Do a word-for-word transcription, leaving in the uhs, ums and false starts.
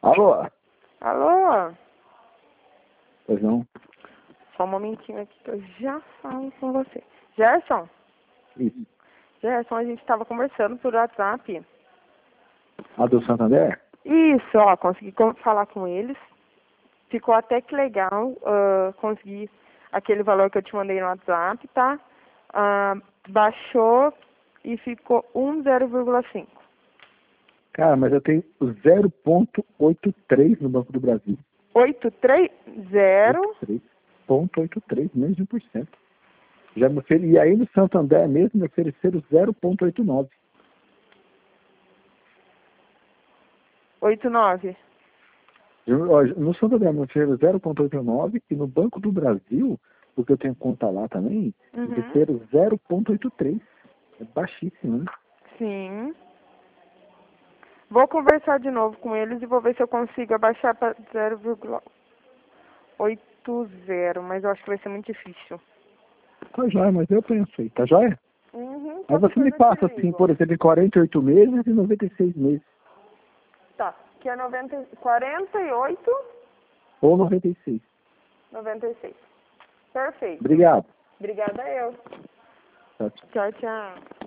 Alô? Alô? Pois não? Só um momentinho aqui que eu já falo com você. Gerson? Isso. Gerson, a gente estava conversando por WhatsApp. A do Santander? Isso, ó, consegui com- falar com eles. Ficou até que legal, uh, consegui aquele valor que eu te mandei no WhatsApp, tá? Uh, baixou e ficou um zero vírgula cinco. Cara, mas eu tenho zero vírgula oitenta e três no Banco do Brasil. oito três zero. oitenta e três vírgula oitenta e três, menos de um por cento. Já me ofere... E aí no Santander mesmo me ofereceram zero vírgula oitenta e nove. oitenta e nove. Eu, ó, no Santander me ofereceram zero vírgula oitenta e nove e no Banco do Brasil, porque eu tenho conta lá também, me Uhum. ofereceram zero vírgula oitenta e três. É baixíssimo, né? Sim. Vou conversar de novo com eles e vou ver se eu consigo abaixar para zero vírgula oitenta, mas eu acho que vai ser muito difícil. Tá jóia, mas eu penso aí, tá jóia? Uhum, Aí você me passa assim, por exemplo, em quarenta e oito meses e noventa e seis meses. Tá, que é noventa, quarenta e oito, Ou noventa e seis. noventa e seis. Perfeito. Obrigado. Obrigada eu. Tchau, tchau. Tchau, tchau.